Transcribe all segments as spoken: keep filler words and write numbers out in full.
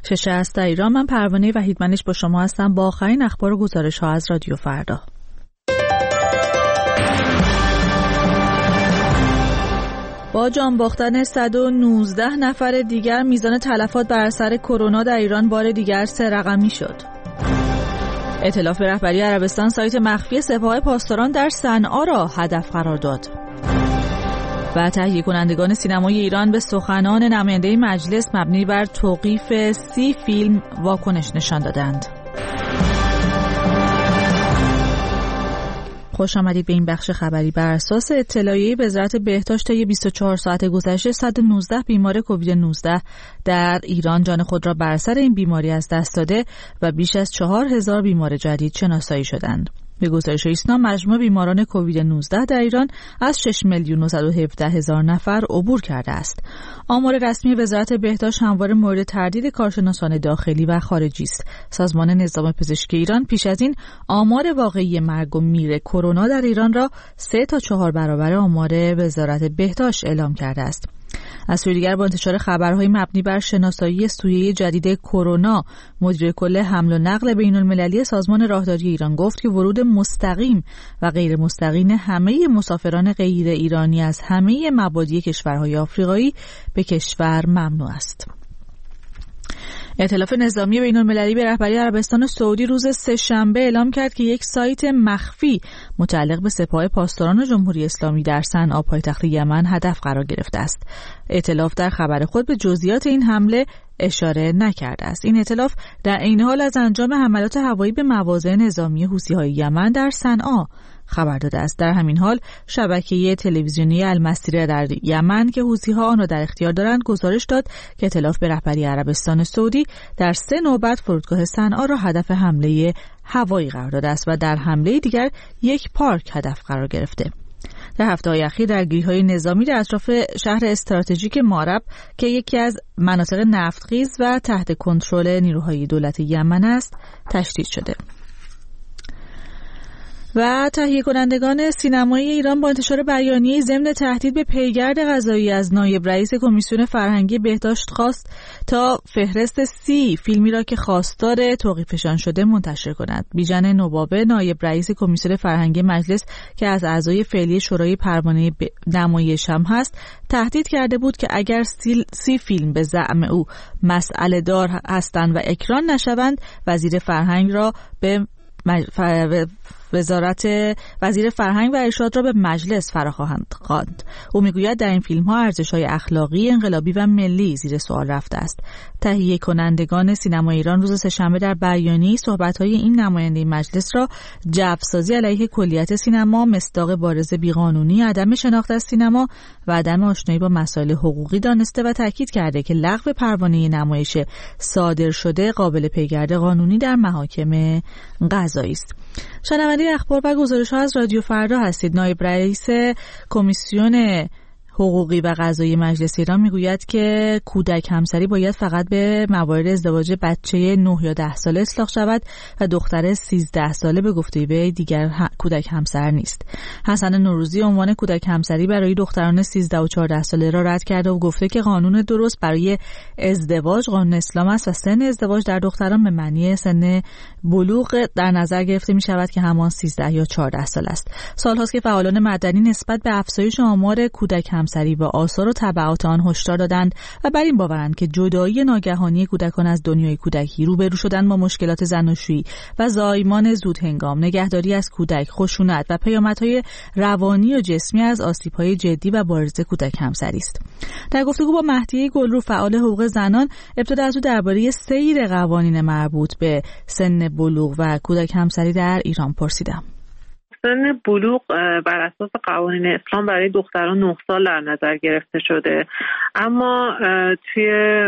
چه است در ایران. من پروانه وحیدمنش با شما هستم با آخرین اخبار و گزارش‌ها از رادیو فردا. با جان باختن صد و نوزده نفر دیگر میزان تلفات بر اثر کرونا در ایران بار دیگر سه رقمی شد. ائتلاف به رهبری عربستان سایت مخفی سپاه پاسداران در صنعا را هدف قرار داد. و تهیه کنندگان سینمای ایران به سخنان نماینده مجلس مبنی بر توقیف سی فیلم واکنش نشان دادند. خوش آمدید به این بخش خبری. بر اساس اطلاعیه وزارت بهداشت طی بیست و چهار ساعت گذشته صد و نوزده بیمار کووید نوزده در ایران جان خود را بر اثر این بیماری از دست داده و بیش از چهار هزار بیمار جدید شناسایی شدند. به گزارش ایسنا مجموع بیماران کووید نوزده در ایران از شش میلیون و نهصد و هفده هزار نفر عبور کرده است. آمار رسمی وزارت بهداشت همواره مورد تردید کارشناسان داخلی و خارجی است. سازمان نظام پزشکی ایران پیش از این آمار واقعی مرگ و میر کرونا در ایران را سه تا چهار برابر آمار وزارت بهداشت اعلام کرده است. از سوی دیگر با انتشار خبرهای مبنی بر شناسایی سویه جدید کرونا، مدیر کل حمل و نقل بین المللی سازمان راهداری ایران گفت که ورود مستقیم و غیر مستقیم همه مسافران غیر ایرانی از همه مبادی کشورهای آفریقایی به کشور ممنوع است. ائتلاف نظامی بین المللی به رهبری عربستان سعودی روز سه‌شنبه اعلام کرد که یک سایت مخفی متعلق به سپاه پاسداران جمهوری اسلامی در صنعا پایتخت یمن هدف قرار گرفته است. ائتلاف در خبر خود به جزئیات این حمله اشاره نکرده است. این ائتلاف در عین حال از انجام حملات هوایی به مواضع نظامی حوثی‌های یمن در صنعا خبر داده است. در همین حال شبکه تلویزیونی المسیره در یمن که حوثی‌ها آن را در اختیار دارند گزارش داد که ائتلاف به رهبری عربستان سعودی در سه نوبت فرودگاه صنعا را هدف حمله هوایی قرار داده است و در حمله دیگر یک پارک هدف قرار گرفته. در هفته‌های اخیر درگیری‌های نظامی در اطراف شهر استراتژیک مارب که یکی از مناطق نفتخیز و تحت کنترل نیروهای دولت یمن است تشدید شده. و تهیه کنندگان سینمای ایران با انتشار بیانیه ضمن تهدید به پیگرد قضایی از نایب رئیس کمیسیون فرهنگی بهداشت خواست تا فهرست سی فیلمی را که خواستار توقیفشان شده منتشر کند. بیژن نوبابه نایب رئیس کمیسیون فرهنگی مجلس که از اعضای فعلی شورای پروانه نمایش هم هست تهدید کرده بود که اگر سی فیلم به زعم او مسئله دار هستند و اکران نشوند وزیر فرهنگ را به وزارت وزیر فرهنگ و ارشاد را به مجلس فراخواهند خواند. او میگوید در این فیلم ها ارزش‌های اخلاقی، انقلابی و ملی زیر سوال رفته است. تهیه کنندگان سینما ایران روز سه‌شنبه در بیانیه‌ای صحبت‌های این نماینده مجلس را جوسازی علیه کلیت سینما، مصداق بارز بیقانونی، عدم شناخت از سینما و عدم آشنایی با مسائل حقوقی دانسته و تاکید کرده که لغو پروانه نمایش صادر شده قابل پیگرد قانونی در محاکم قضایی است. شنونده اخبار و گزارش‌ها از رادیو فردا هستید. نایب رئیس کمیسیون حقوقی و قضایی مجلس ایران میگوید که کودک همسری باید فقط به موارد ازدواج بچه نه یا ده ساله اطلاق شود و دختر سیزده ساله به گفته وی دیگر کودک همسر نیست. حسن نوروزی عنوان کودک همسری برای دختران سیزده و چهارده ساله را رد کرده و گفته که قانون درست برای ازدواج قانون اسلام است و سن ازدواج در دختران به معنی سن بلوغ در نظر گرفته می شود که همان سیزده یا چهارده سال است. سالهاست که فعالان مدنی نسبت به افزایش آمار کودک همسری و آثار و تبعات آن هشدار دادند و بر این باورند که جدایی ناگهانی کودکان از دنیای کودکی روبرو شدن با مشکلات زناشویی و زایمان زود هنگام، نگهداری از کودک، خشونت و پیامدهای روانی و جسمی از آسیب‌های جدی و بارز کودک همسری است. در گفتگو با مهدیه گلرو فعال حقوق زنان ابتدا از او درباره سیر قوانین مربوط به سن بلوغ و کودک همسری در ایران پرسیدم. سن بلوغ بر اساس قوانین اسلام برای دختران نه سال در نظر گرفته شده، اما توی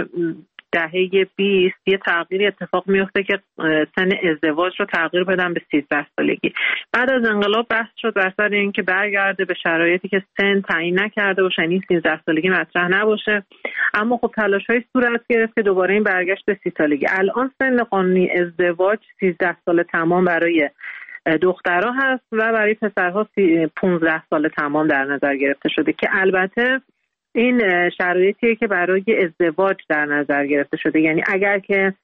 دهه بیست یه تغییری اتفاق میفته که سن ازدواج رو تغییر بدن به سیزده سالگی. بعد از انقلاب بحث شد بر سر اینکه برگرده به شرایطی که سن تعیین نکرده باشه، یعنی سیزده سالگی مطرح نباشه، اما خب تلاش‌های صورت گرفت که دوباره این برگشت به سی سالگی. الان سن قانونی ازدواج سیزده سال تمام برای دخترها هست و برای پسرها پانزده سال تمام در نظر گرفته شده که البته این شرایطیه که برای ازدواج در نظر گرفته شده. یعنی اگر که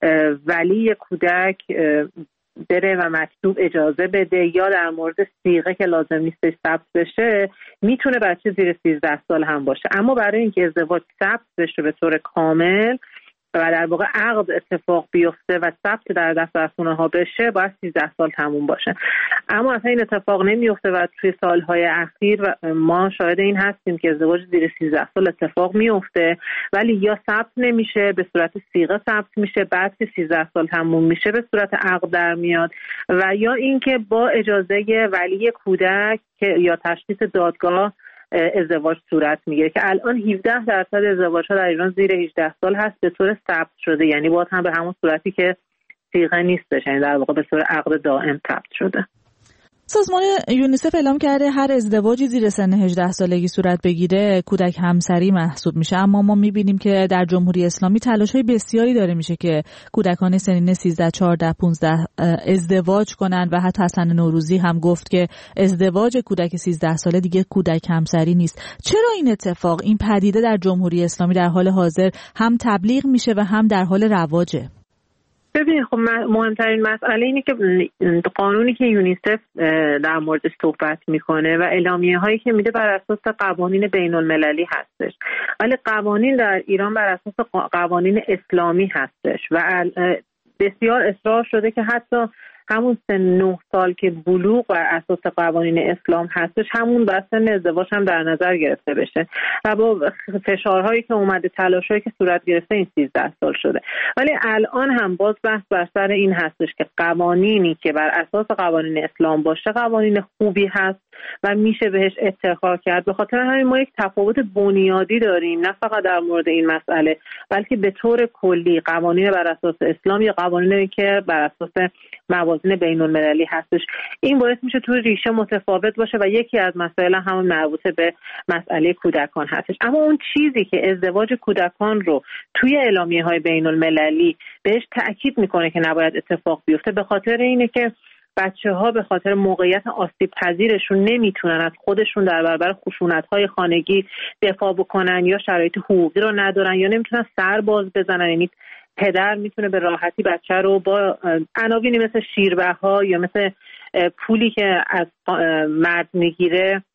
ولی کودک بره و مکتوب اجازه بده یا در مورد صیغه که لازم نیست ثبت بشه، میتونه بچه زیر سیزده سال هم باشه. اما برای اینکه ازدواج ثبت بشه به طور کامل و در واقع عقد اتفاق بیفته و ثبت در دفترخونه ها بشه، باید سیزده سال تموم باشه. اما اصلا این اتفاق نمیفته و توی سالهای اخیر ما شاهد این هستیم که ازدواج زیر سیزده سال اتفاق میفته ولی یا ثبت نمیشه، به صورت صیغه ثبت میشه، بعد که سیزده سال تموم میشه به صورت عقد در میاد، و یا اینکه با اجازه ولی کودک که یا تشخیص دادگاه ازدواج صورت میگیره که الان هفده درصد ازدواج‌ها در ایران زیر هجده سال هست به طور ثبت شده، یعنی باز هم به همون صورتی که صیغه نیستش، یعنی در واقع به طور عقد دائم ثبت شده. سازمان یونیسف اعلام کرده هر ازدواجی زیر سن هجده سالگی صورت بگیره کودک همسری محسوب میشه، اما ما میبینیم که در جمهوری اسلامی تلاش‌های بسیاری داره میشه که کودکان سنین سیزده، چهارده، پانزده ازدواج کنن و حتی حسن نوروزی هم گفت که ازدواج کودک سیزده ساله دیگه کودک همسری نیست. چرا این اتفاق، این پدیده در جمهوری اسلامی در حال حاضر هم تبلیغ میشه و هم در حال رواجه؟ ببین خب مهمترین مسئله اینه که قانونی که یونیسف در موردش صحبت میکنه و اعلامیه هایی که میده بر اساس قوانین بین المللی هستش، ولی قوانین در ایران بر اساس قوانین اسلامی هستش و بسیار اصرار شده که حتی همون سن نه سال که بلوغ بر اساس قوانین اسلام هستش همون بر سن ازدواج هم در نظر گرفته بشه و با فشارهایی که اومده، تلاشهایی که صورت گرفته، این سیزده سال شده. ولی الان هم باز بحث بر سر این هستش که قوانینی که بر اساس قوانین اسلام باشه قوانین خوبی هست و میشه بهش اتکا کرد. به خاطر همین ما یک تفاوت بنیادی داریم، نه فقط در مورد این مسئله بلکه به طور کلی قوانین بر اساس اسلام یا قوانینی که بر اساس موازین بین المللی هستش. این باعث میشه توی ریشه متفاوت باشه و یکی از مسائل همون مربوط به مسئله کودکان هستش. اما اون چیزی که ازدواج کودکان رو توی اعلامیه های بین المللی بهش تأکید میکنه که نباید اتفاق بیفته، به خاطر اینه که بچه ها به خاطر موقعیت آسیب پذیرشون نمیتونن از خودشون در برابر خشونت های خانگی دفاع بکنن یا شرایط حقوقی رو ندارن یا نمیتونن سر باز بزنن. یعنی پدر میتونه به راحتی بچه رو با عناوینی مثل شیربها یا مثل پولی که از مرد میگیره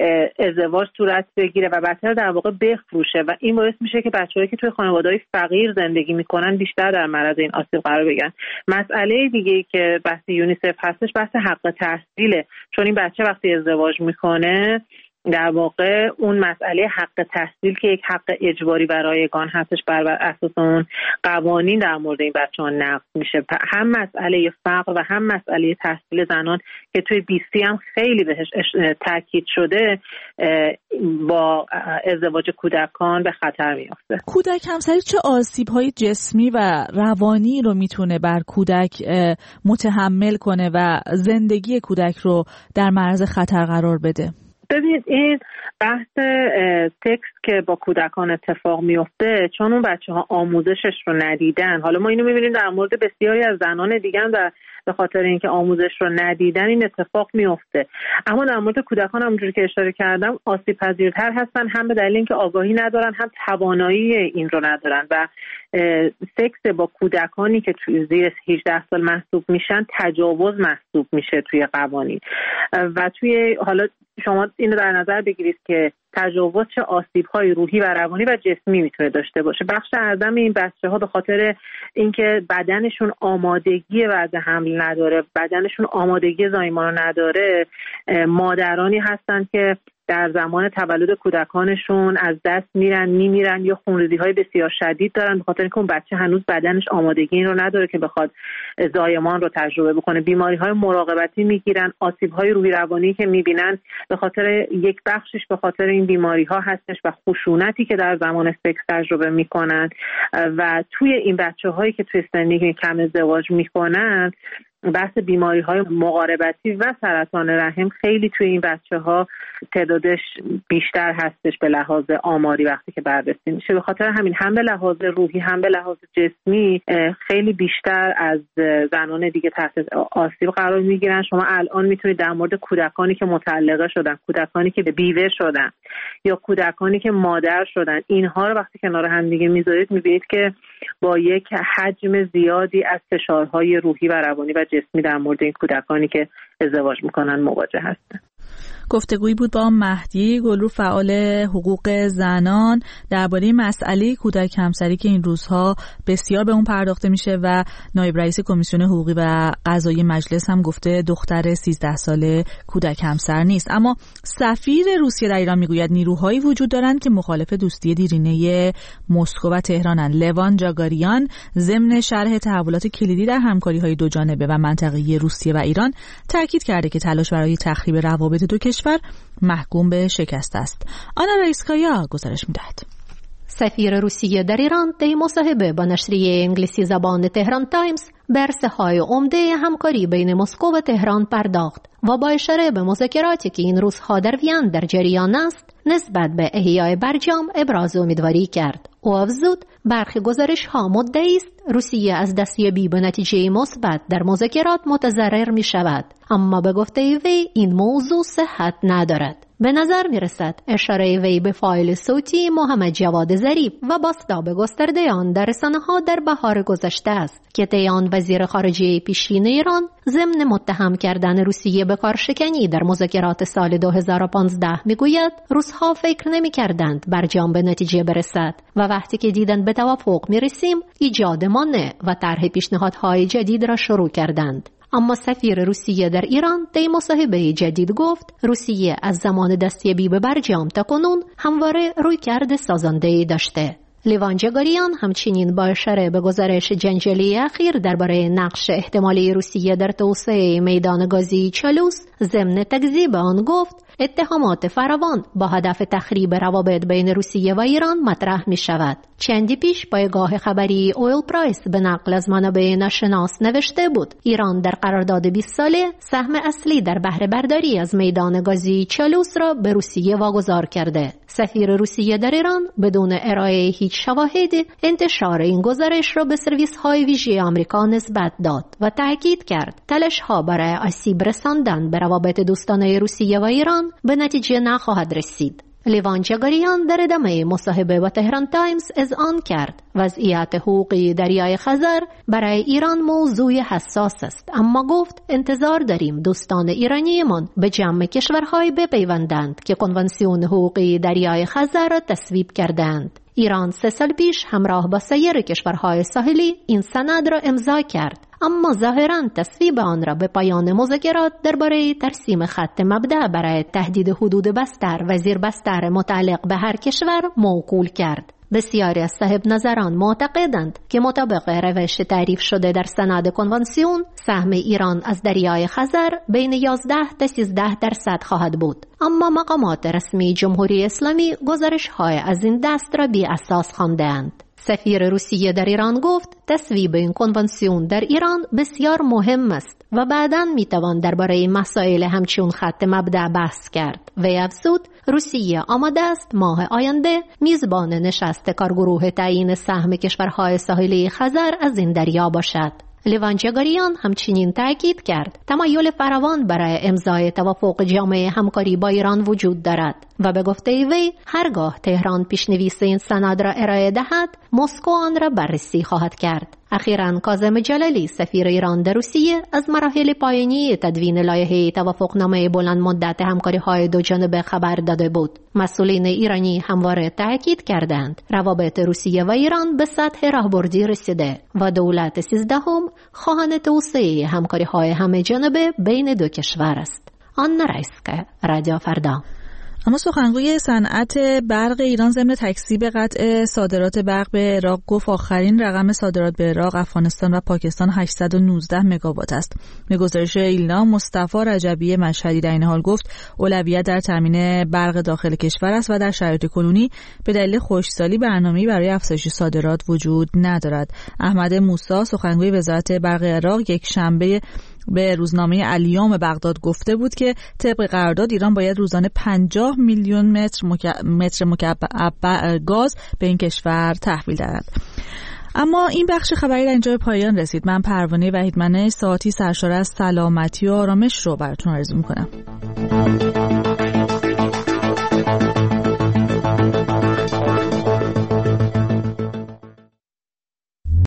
ازدواج صورت بگیره و بچه رو در واقع بفروشه و این باعث میشه که بچه‌هایی که توی خانواده‌های فقیر زندگی میکنن بیشتر در معرض این آسیب قرار بگیرن. مسئله دیگه‌ای که بحث یونیسف هستش بحث حق تحصیله، چون این بچه وقتی ازدواج میکنه در واقع اون مسئله حق تحصیل که یک حق اجباری برایگان هستش بر اساس اون قوانین در مورد این بچه‌ها نقض میشه. هم مسئله فقر و هم مسئله تحصیل زنان که توی بی سی هم خیلی بهش تاکید شده با ازدواج کودکان به خطر میفته. کودک همسری چه آسیب‌های جسمی و روانی رو میتونه بر کودک متحمل کنه و زندگی کودک رو در معرض خطر قرار بده؟ ببینید این بحث سکس که با کودکان اتفاق میفته چون اون بچه ها آموزشش رو ندیدن. حالا ما اینو میبینیم در مورد بسیاری از زنان دیگه هم در به خاطر اینکه آموزش رو ندیدن این اتفاق میفته. اما در مورد کودکان همونجوری که اشاره کردم آسیب پذیرتر هستن، هم به دلیل اینکه آگاهی ندارن هم توانایی این رو ندارن و سکس با کودکانی که توی زیر هجده سال محسوب میشن تجاوز محسوب میشه توی قوانین و توی حالا شما اینو در نظر بگیرید که تجاوز چه آسیب‌های روحی و روانی و جسمی میتونه داشته باشه. بخش اعظم این بچه‌ها به خاطر اینکه بدنشون آمادگی وضع حمل نداره، بدنشون آمادگی زایمان نداره، مادرانی هستن که در زمان تولد کودکانشون از دست میرن میمیرن یا خونریزی‌های بسیار شدید دارن به خاطر اینکه اون بچه هنوز بدنش آمادگی این رو نداره که بخواد زایمان رو تجربه بکنه. بیماری‌های مراقبتی میگیرن، آسیب‌های روحی روانی که میبینن به خاطر یک بخشش به خاطر این بیماری‌ها هستش و خشونتی که در زمان سکس تجربه میکنن و توی این بچه‌هایی که توی سنی کم ازدواج میکنن بحث بیماری‌های مقاربتی و سرطان رحم خیلی توی این بچه‌ها تعدادش بیشتر هستش به لحاظ آماری وقتی که بررسی میشه. به خاطر همین هم به لحاظ روحی هم به لحاظ جسمی خیلی بیشتر از زنان دیگه تحت آسیب قرار میگیرن. شما الان میتونید در مورد کودکانی که مطلقه شدن، کودکانی که به بیوه شدن یا کودکانی که مادر شدن، اینها رو وقتی کنار هم دیگه میذارید میبینید که با یک حجم زیادی از فشارهای روحی و روانی و جسمی در مورد این کودکانی که ازدواج میکنن مواجه هستن. گفتگویی بود با مهدی گلرو، فعال حقوق زنان، درباره مسئله کودک همسری که این روزها بسیار به اون پرداخته میشه و نایب رئیس کمیسیون حقوقی و قضایی مجلس هم گفته دختر سیزده ساله کودک همسر نیست. اما سفیر روسیه در ایران میگوید نیروهایی وجود دارند که مخالف دوستی دیرینه مسکو و تهرانند. لوان جاگاریان ضمن شرح تحولات کلیدی در همکاری‌های دو جانبه و منطقه‌ای روسیه و ایران تاکید کرده که تلاش برای تخریب روابط دو کشور محکوم به شکست است. آنا رایسکایا گزارش می‌دهد. سفیر روسیه در ایران در مصاحبه با نشریه انگلیسی زبان تهران تایمز به عرصه‌های عمده همکاری بین مسکو و تهران پرداخت و با اشاره به مذاکراتی که این روزها در وین در جریان است نسبت به احیای برجام ابراز امیدواری کرد. او افزود برخی گزارش‌ها مدعی است روسیه از دستیابی به نتیجه مثبت در مذاکرات متضرر می‌شود، اما به گفته وی این موضوع صحت ندارد. به نظر می‌رسد اشاره وی به فایل صوتی محمد جواد ظریف و بازتاب گسترده آن در رسانه‌ها در بهار گذشته است که طی آن وزیر خارجه پیشین ایران ضمن متهم کردن روسیه به کارشکنی در مذاکرات سال دو هزار و پانزده میگوید روس‌ها فکر نمی‌کردند برجام به نتیجه برسد و وقتی که دیدند به توافق می‌رسیم ایجاد مانع و طرح پیشنهادهای جدید را شروع کردند. اما سفیر روسیه در ایران در مصاحبه جدید گفت روسیه از زمان دستیابی به برجام تا کنون همواره رویکرد سازنده‌ای داشته. لیوان جاگاریان همچنین با اشاره به گزارش جنجالی اخیر درباره نقش احتمالی روسیه در توسعه میدان گازی چالوس ضمن تکذیب آن گفت اتهامات فراوان با هدف تخریب روابط بین روسیه و ایران مطرح می شود. چندی پیش پایگاه خبری اویل پرایس به نقل از منابع ناشناس نوشته بود ایران در قرارداد بیست ساله سهم اصلی در بهره برداری از میدان گازی چالوس را به روسیه واگذار کرده. سفیر روسیه در ایران بدون ارائه هیچ شواهدی انتشار این گزارش را به سرویس های ویژه آمریکا نسبت داد و تاکید کرد تلاش ها برای آسیب رساندن به روابط دوستانه روسیه و ایران به نتیجه نخواهد رسید. لیوان جاگاریان در ادامه مصاحبه با تهران تایمز اذعان کرد وضعیت حقوقی دریای خزر برای ایران موضوع حساس است، اما گفت انتظار داریم دوستان ایرانیمان به جمع کشورهای بپیوندند که کنوانسیون حقوقی دریای خزر را تصویب کردند. ایران سه سال پیش همراه با سایر کشورهای ساحلی این سند را امضا کرد، اما ظاهراً تصویب آن را به پایان مذاکرات درباره ترسیم خط مبدأ برای تهدید حدود بستر و زیر بستر متعلق به هر کشور موکول کرد. بسیاری از صاحب نظران معتقدند که مطابق روش تعریف شده در سند کنوانسیون سهم ایران از دریای خزر بین یازده تا سیزده درصد خواهد بود، اما مقامات رسمی جمهوری اسلامی گزارش‌های از این دست را بی اساس خوانده‌اند. سفیر روسیه در ایران گفت تصویب این کنوانسیون در ایران بسیار مهم است و بعداً میتوان درباره مسائل همچون خط مبدأ بحث کرد. و افزود روسیه آماده است ماه آینده میزبان نشست کارگروه تعیین سهم کشورهای ساحلی خزر از این دریا باشد. لیوان جاگاریان همچنین تاکید کرد تمایل فراوان برای امضای توافق جامع همکاری با ایران وجود دارد و به گفته وی هرگاه تهران پیشنویس این سند را ارائه دهد مسکو آن را بررسی خواهد کرد. اخیراً کاظم جلالی سفیر ایران در روسیه از مراحل پایانی تدوین لایحه توافقنامه بلند مدت همکاری‌های دو جانبه خبر داده بود. مسئولین ایرانی همواره تاکید کردند روابط روسیه و ایران به سطح راهبردی رسیده و دولت سیزدهم خواهان توسعه همکاری‌های همه جانبه بین دو کشور است. آنا رایسکایا، رادیو فردا. اما سخنگوی صنعت برق ایران ضمن تکذیب قطع صادرات برق به عراق گفت آخرین رقم صادرات به عراق، افغانستان و پاکستان هشتصد و نوزده مگاوات است. به گزارش ایلنا، مصطفی رجبی مشهدی در این حال گفت اولویت در تامین برق داخل کشور است و در شرایط کنونی به دلیل خشکسالی برنامه‌ای برای افزایش صادرات وجود ندارد. احمد موسی، سخنگوی وزارت برق عراق، یک شنبه به روزنامه الیام بغداد گفته بود که طبق قرارداد ایران باید روزانه پنجاه میلیون متر مکعب متر مکعب گاز به این کشور تحویل دهد. اما این بخش خبری در اینجا به پایان رسید. من پروانه وحیدمنش ساعتی سرشار از سلامتی و آرامش رو براتون آرزو می‌کنم.